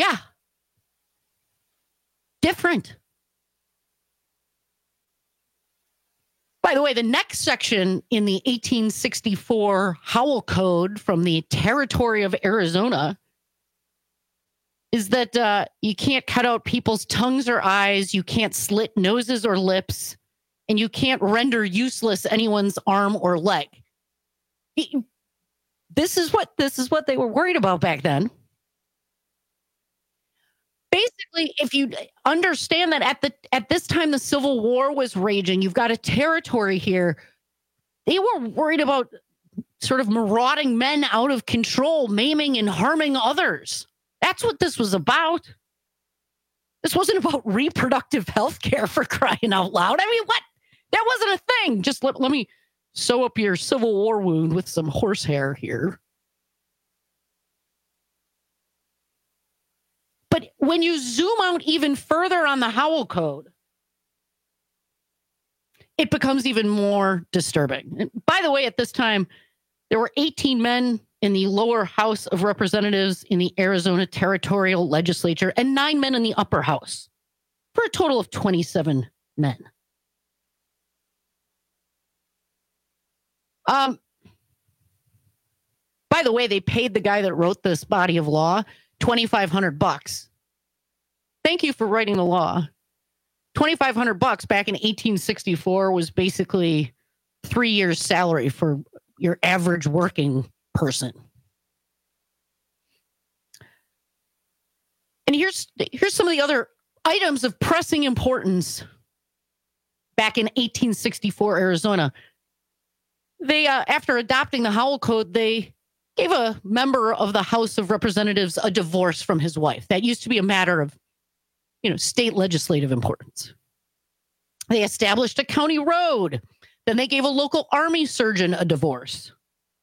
Yeah. Different. By the way, the next section in the eighteen sixty-four Howell Code from the territory of Arizona is that uh, you can't cut out people's tongues or eyes, you can't slit noses or lips, and you can't render useless anyone's arm or leg. This is what this is what they were worried about back then. Basically, if you understand that at the at this time the Civil War was raging, you've got a territory here. They were worried about sort of marauding men out of control, maiming and harming others. That's what this was about. This wasn't about reproductive health care, for crying out loud. I mean, what? That wasn't a thing. Just let, let me sew up your Civil War wound with some horsehair here. But when you zoom out even further on the Howell Code, it becomes even more disturbing. And by the way, at this time, there were eighteen men in the lower House of Representatives in the Arizona Territorial Legislature and nine men in the upper house, for a total of twenty-seven men. Um, by the way, they paid the guy that wrote this body of law twenty-five hundred bucks. Thank you for writing the law. twenty-five hundred bucks back in eighteen sixty-four was basically three years' salary for your average working person. And here's here's some of the other items of pressing importance back in eighteen sixty-four Arizona. They uh, after adopting the Howell Code, they gave a member of the House of Representatives a divorce from his wife. That used to be a matter of, you know, state legislative importance. They established a county road. Then they gave a local army surgeon a divorce.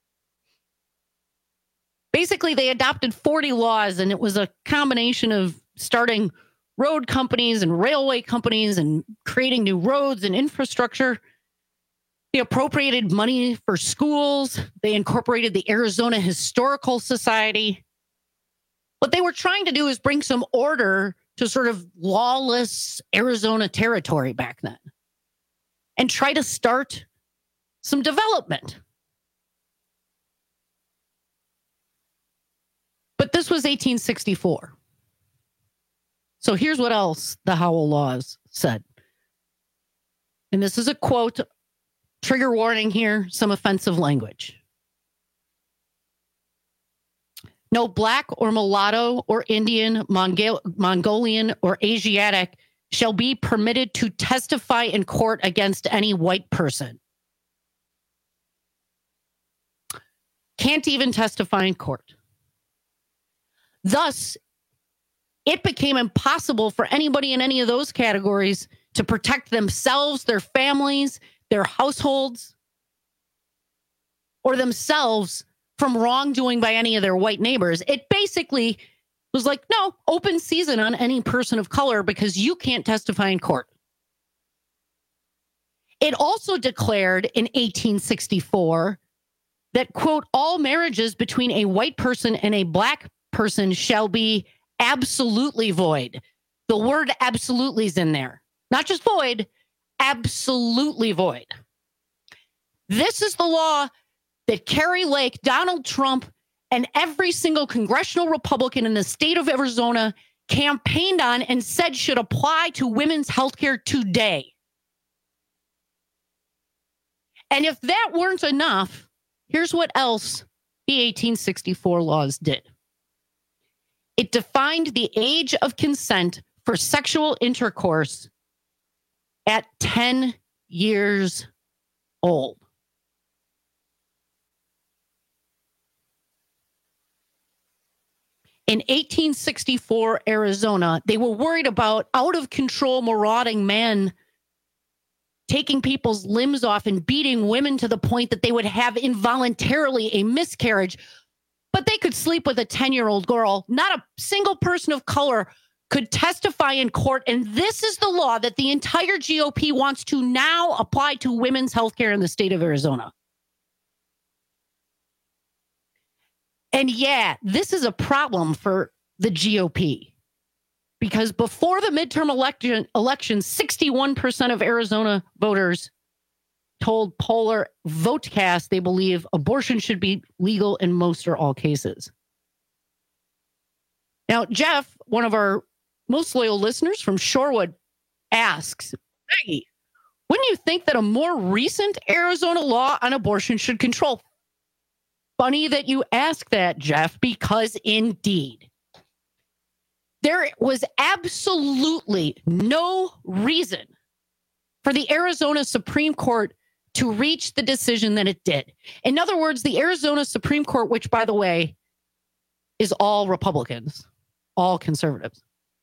Basically, they adopted forty laws, and it was a combination of starting road companies and railway companies and creating new roads and infrastructure. They appropriated money for schools. They incorporated the Arizona Historical Society. What they were trying to do is bring some order to sort of lawless Arizona territory back then and try to start some development. But this was eighteen sixty-four. So here's what else the Howell laws said. And this is a quote. Trigger warning here, some offensive language. No black or mulatto or Indian, Mongol- Mongolian or Asiatic shall be permitted to testify in court against any white person. Can't even testify in court. Thus, it became impossible for anybody in any of those categories to protect themselves, their families, their households, or themselves from wrongdoing by any of their white neighbors. It basically was like, no, open season on any person of color because you can't testify in court. It also declared in eighteen sixty-four that, quote, all marriages between a white person and a black person shall be absolutely void. The word absolutely is in there. Not just void, absolutely void. This is the law that Kari Lake, Donald Trump, and every single congressional Republican in the state of Arizona campaigned on and said should apply to women's health care today. And if that weren't enough, here's what else the eighteen sixty-four laws did. It defined the age of consent for sexual intercourse at ten years old. In eighteen sixty-four Arizona, they were worried about out-of-control marauding men taking people's limbs off and beating women to the point that they would have involuntarily a miscarriage. But they could sleep with a ten-year-old girl. Not a single person of color could testify in court. And this is the law that the entire G O P wants to now apply to women's health care in the state of Arizona. And yeah, this is a problem for the G O P. because before the midterm election, election, sixty-one percent of Arizona voters told Polar Votecast they believe abortion should be legal in most or all cases. Now, Jeff, one of our most loyal listeners from Shorewood, asks, Maggie, wouldn't you think that a more recent Arizona law on abortion should control? Funny that you ask that, Jeff, because indeed, there was absolutely no reason for the Arizona Supreme Court to reach the decision that it did. In other words, the Arizona Supreme Court, which, by the way, is all Republicans, all conservatives,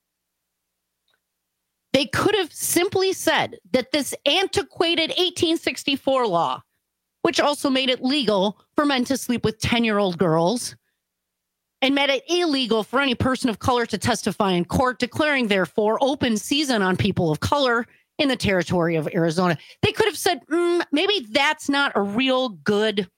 they could have simply said that this antiquated eighteen sixty-four law, which also made it legal for men to sleep with ten-year-old girls and made it illegal for any person of color to testify in court, declaring, therefore, open season on people of color in the territory of Arizona. They could have said, mm, maybe that's not a real good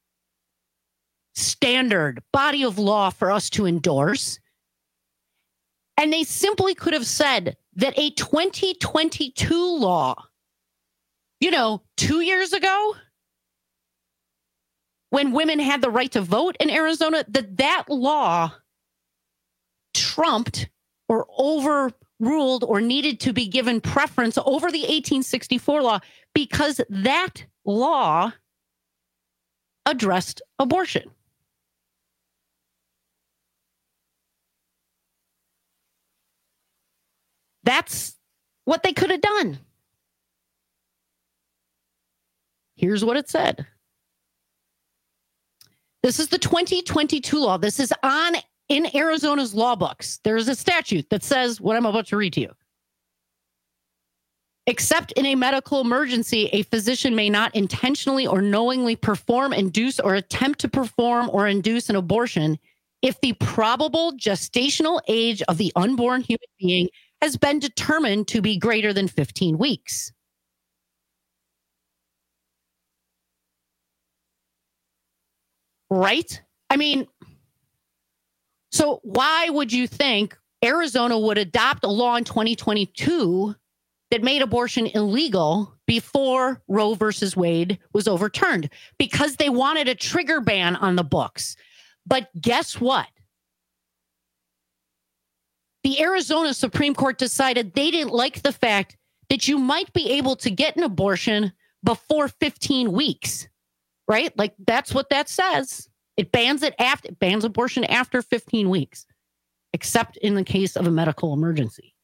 standard body of law for us to endorse. And they simply could have said that a twenty twenty-two law, you know, two years ago, when women had the right to vote in Arizona, that that law trumped or overruled or needed to be given preference over the eighteen sixty-four law because that law addressed abortion. That's what they could have done. Here's what it said. This is the twenty twenty-two law. This is on in Arizona's law books. There's a statute that says what I'm about to read to you. Except in a medical emergency, a physician may not intentionally or knowingly perform, induce, or attempt to perform or induce an abortion if the probable gestational age of the unborn human being has been determined to be greater than fifteen weeks. Right? I mean, so why would you think Arizona would adopt a law in twenty twenty-two that made abortion illegal before Roe versus Wade was overturned? Because they wanted a trigger ban on the books. But guess what? The Arizona Supreme Court decided they didn't like the fact that you might be able to get an abortion before fifteen weeks, right? Like that's what that says. It bans it after, it bans abortion after fifteen weeks, except in the case of a medical emergency.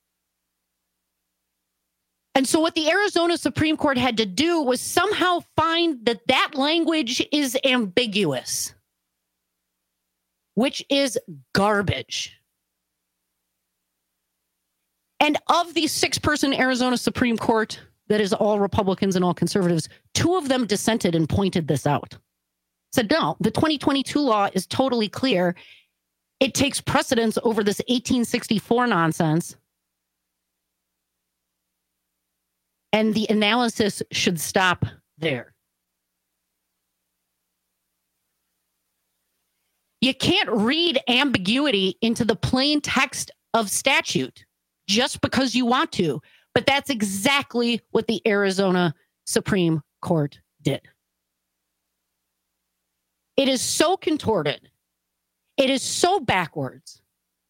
And so what the Arizona Supreme Court had to do was somehow find that that language is ambiguous, which is garbage. And of the six-person Arizona Supreme Court that is all Republicans and all conservatives, two of them dissented and pointed this out. Said, no, the twenty twenty-two law is totally clear. It takes precedence over this eighteen sixty-four nonsense. And the analysis should stop there. You can't read ambiguity into the plain text of statute just because you want to. But that's exactly what the Arizona Supreme Court did. It is so contorted. It is so backwards.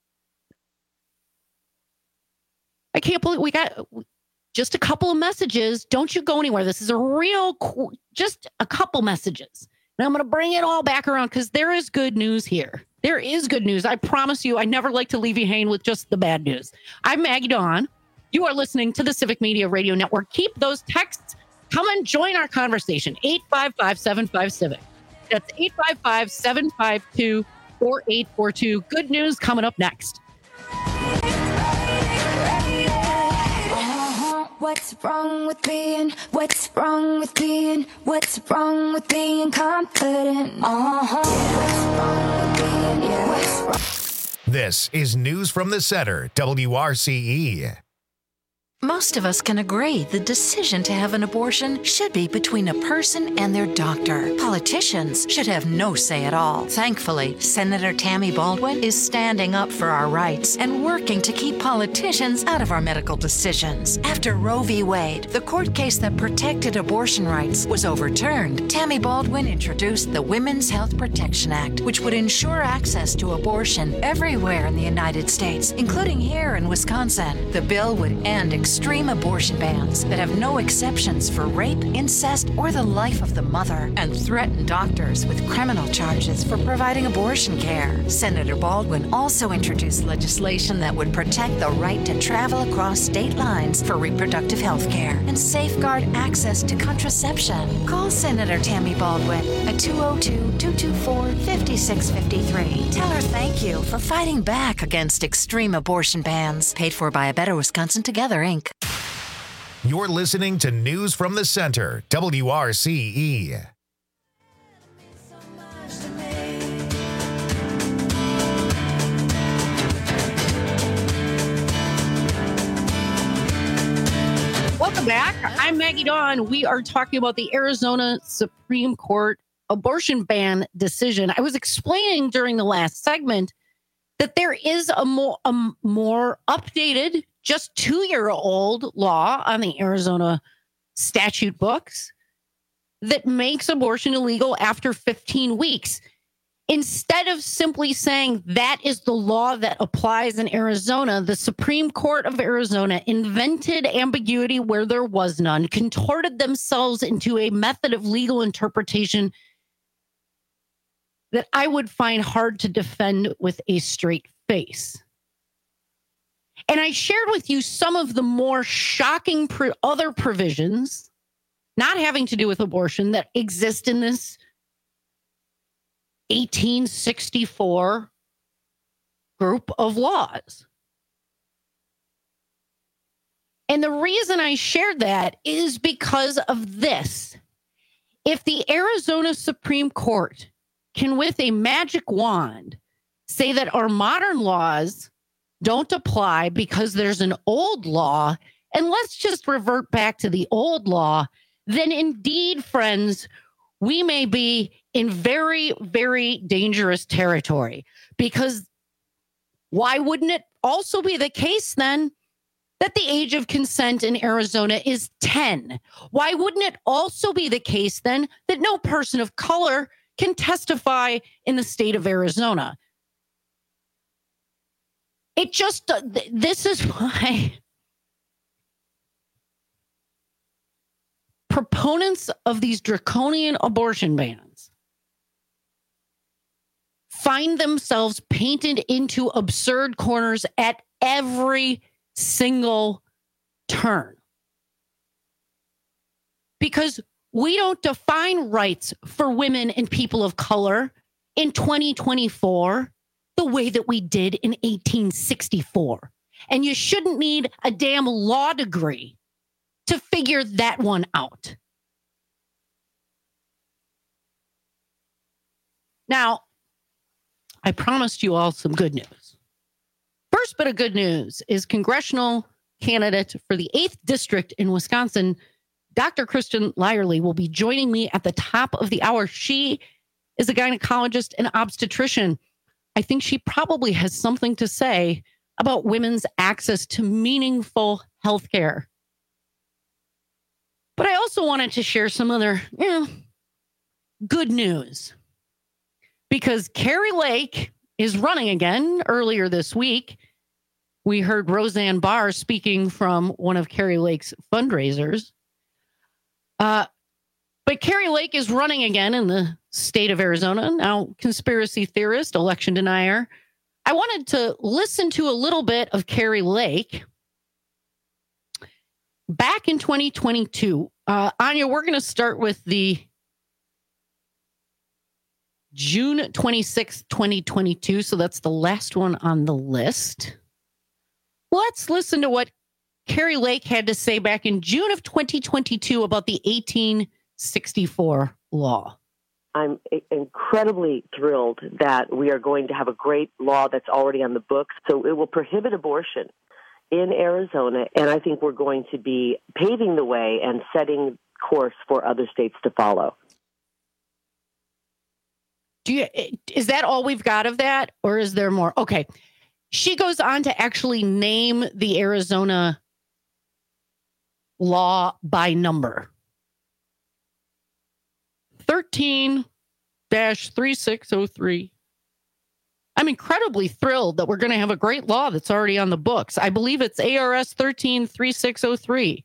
I can't believe we got just a couple of messages. Don't you go anywhere. This is a real, just a couple messages. And I'm going to bring it all back around because there is good news here. There is good news. I promise you, I never like to leave you hanging with just the bad news. I'm Maggie Dawn. You are listening to the Civic Media Radio Network. Keep those texts. Come and join our conversation. eight five five, seven five, CIVIC. That's eight five five, seven five two, four eight four two. Good news coming up next. What's wrong with being, what's wrong with being, what's wrong with being confident? Uh-huh. What's wrong with being, yeah, what's wrong? This is News from the Center, W R C E. Most of us can agree the decision to have an abortion should be between a person and their doctor. Politicians should have no say at all. Thankfully, Senator Tammy Baldwin is standing up for our rights and working to keep politicians out of our medical decisions. After Roe v. Wade, the court case that protected abortion rights, was overturned, Tammy Baldwin introduced the Women's Health Protection Act, which would ensure access to abortion everywhere in the United States, including here in Wisconsin. The bill would end extreme abortion bans that have no exceptions for rape, incest, or the life of the mother, and threaten doctors with criminal charges for providing abortion care. Senator Baldwin also introduced legislation that would protect the right to travel across state lines for reproductive health care and safeguard access to contraception. Call Senator Tammy Baldwin at two oh two, two two four, five six five three. Tell her thank you for fighting back against extreme abortion bans. Paid for by A Better Wisconsin Together, Incorporated. You're listening to News from the Center, W R C E. Welcome back. I'm Maggie Dawn. We are talking about the Arizona Supreme Court abortion ban decision. I was explaining during the last segment that there is a more, a more updated, just two-year-old law on the Arizona statute books that makes abortion illegal after fifteen weeks. Instead of simply saying that is the law that applies in Arizona, the Supreme Court of Arizona invented ambiguity where there was none, contorted themselves into a method of legal interpretation that I would find hard to defend with a straight face. And I shared with you some of the more shocking pro- other provisions, not having to do with abortion, that exist in this eighteen sixty-four group of laws. And the reason I shared that is because of this. If the Arizona Supreme Court can, with a magic wand, say that our modern laws don't apply because there's an old law, and let's just revert back to the old law, then indeed, friends, we may be in very, very dangerous territory. Because why wouldn't it also be the case then that the age of consent in Arizona is ten? Why wouldn't it also be the case then that no person of color can testify in the state of Arizona? It just, uh, th- this is why proponents of these draconian abortion bans find themselves painted into absurd corners at every single turn. Because we don't define rights for women and people of color in twenty twenty-four the way that we did in eighteen sixty-four. And you shouldn't need a damn law degree to figure that one out. Now, I promised you all some good news. First bit of good news is congressional candidate for the eighth District in Wisconsin, Doctor Kristen Lyerly, will be joining me at the top of the hour. She is a gynecologist and obstetrician. I think she probably has something to say about women's access to meaningful health care. But I also wanted to share some other, you know, good news. Because Kari Lake is running again. Earlier this week, we heard Roseanne Barr speaking from one of Kari Lake's fundraisers. Uh, but Kari Lake is running again in the state of Arizona. Now, conspiracy theorist, election denier. I wanted to listen to a little bit of Kari Lake. Back in twenty twenty-two, uh, Anya, we're going to start with the June twenty-sixth, twenty twenty-two. So that's the last one on the list. Let's listen to what Kari Lake had to say back in June of twenty twenty-two about the eighteen sixty-four law. I'm incredibly thrilled that we are going to have a great law that's already on the books. So it will prohibit abortion in Arizona, and I think we're going to be paving the way and setting course for other states to follow. Do you, is that all we've got of that, or is there more? Okay. She goes on to actually name the Arizona law by number. thirteen dash thirty-six oh three. I'm incredibly thrilled that we're going to have a great law that's already on the books. I believe it's A R S thirteen thirty-six oh three.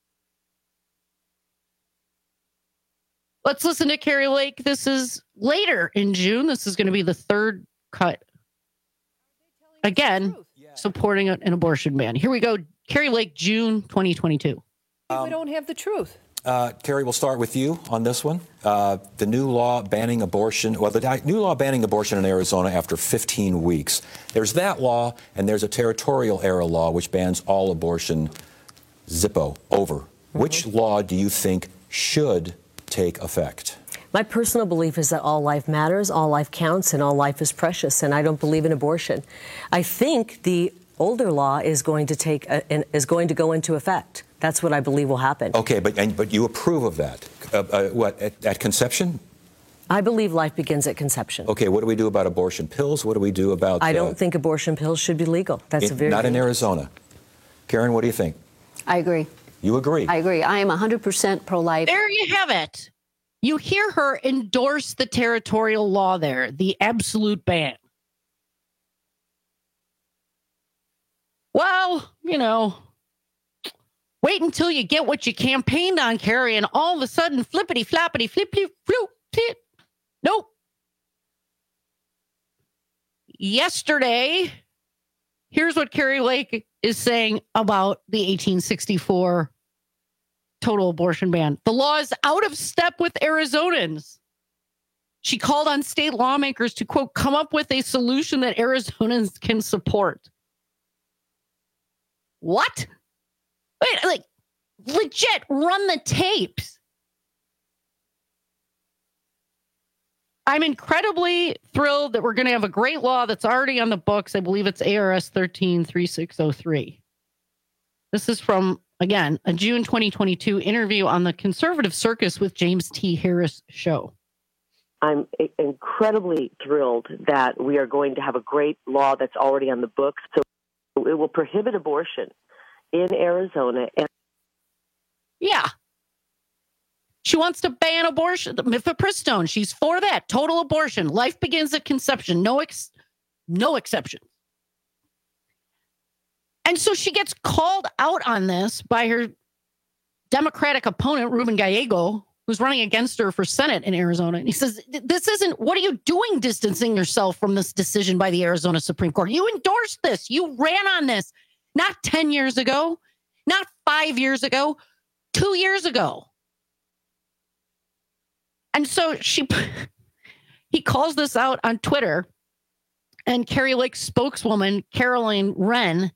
Let's listen to Kari Lake. This is later in June. This is going to be the third cut. Again, supporting an abortion ban. Here we go. Kari Lake, June twenty twenty-two. Um, we don't have the truth. Uh, Kari, we'll start with you on this one. Uh, the new law banning abortion, well, the new law banning abortion in Arizona after fifteen weeks. There's that law, and there's a territorial era law which bans all abortion, Zippo, over. Mm-hmm. Which law do you think should take effect? My personal belief is that all life matters, all life counts, and all life is precious, and I don't believe in abortion. I think the older law is going to take a, is going to go into effect. That's what I believe will happen. Okay, but and, but you approve of that? Uh, uh, what at, at conception? I believe life begins at conception. Okay, what do we do about abortion pills? What do we do about? I don't uh, think abortion pills should be legal. That's in, a very not in Arizona. Karen, what do you think? I agree. You agree? I agree. I am one hundred percent pro-life. There you have it. You hear her endorse the territorial law there, the absolute ban. Well, you know, wait until you get what you campaigned on, Kari, and all of a sudden, flippity floppity flippity floop tit. Nope. Yesterday, here's what Kari Lake is saying about the eighteen sixty-four total abortion ban. The law is out of step with Arizonans. She called on state lawmakers to, quote, come up with a solution that Arizonans can support. What? Wait, like, legit, run the tapes. I'm incredibly thrilled that we're going to have a great law that's already on the books. I believe it's A R S thirteen thirty-six oh three. This is from, again, a June twenty twenty-two interview on the Conservative Circus with James T. Harris show. I'm incredibly thrilled that we are going to have a great law that's already on the books. So it will prohibit abortion in Arizona. And yeah. She wants to ban abortion. Mifepristone. She's for that. Total abortion. Life begins at conception. No, ex- no exceptions. And so she gets called out on this by her Democratic opponent, Ruben Gallego, who's running against her for Senate in Arizona. And he says, this isn't, what are you doing distancing yourself from this decision by the Arizona Supreme Court? You endorsed this. You ran on this not ten years ago, not five years ago, two years ago. And so she, he calls this out on Twitter, and Kari Lake's spokeswoman, Caroline Wren,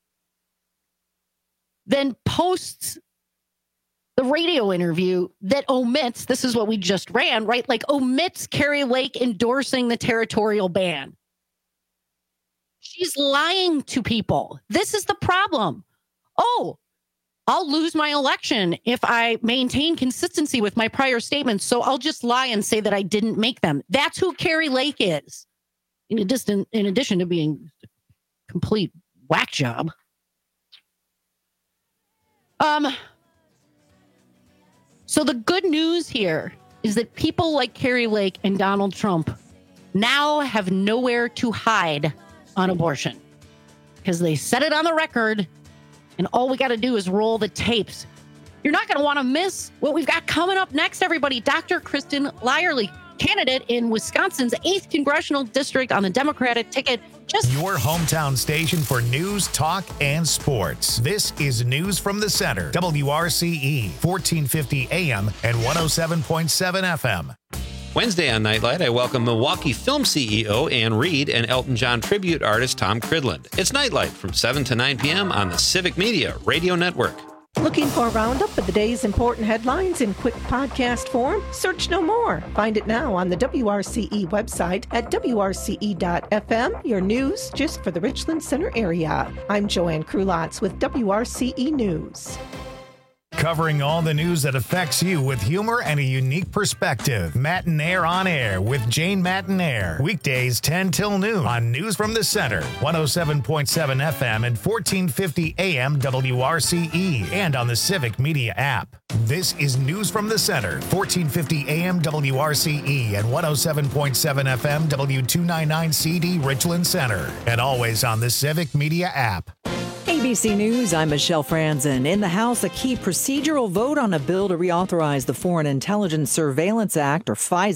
then posts the radio interview that omits, this is what we just ran, right? Like omits Kari Lake endorsing the territorial ban. She's lying to people. This is the problem. Oh, I'll lose my election if I maintain consistency with my prior statements, so I'll just lie and say that I didn't make them. That's who Kari Lake is. In addition, in addition to being a complete whack job. Um. So the good news here is that people like Kari Lake and Donald Trump now have nowhere to hide on abortion because they said it on the record, and all we got to do is roll the tapes. You're not going to want to miss what we've got coming up next, everybody. Doctor Kristen Lyerly, candidate in Wisconsin's eighth Congressional District on the Democratic ticket. Just your hometown station for news, talk, and sports. This is News from the Center. W R C E, fourteen fifty A M and one oh seven point seven F M. Wednesday on Nightlight, I welcome Milwaukee Film C E O Ann Reed and Elton John tribute artist Tom Cridland. It's Nightlight from seven to nine p.m. on the Civic Media Radio Network. Looking for a roundup of the day's important headlines in quick podcast form? Search no more. Find it now on the W R C E website at W R C E dot F M, your news just for the Richland Center area. I'm Joanne Krulotz with W R C E News. Covering all the news that affects you with humor and a unique perspective. Matinaire on Air with Jane Matinaire. Weekdays ten till noon on News from the Center. one oh seven point seven F M and fourteen fifty A M W R C E. And on the Civic Media app. This is News from the Center. fourteen fifty A M W R C E and one oh seven point seven F M W two ninety-nine C D Richland Center. And always on the Civic Media app. A B C News, I'm Michelle Franzen. In the House, a key procedural vote on a bill to reauthorize the Foreign Intelligence Surveillance Act, or FISA.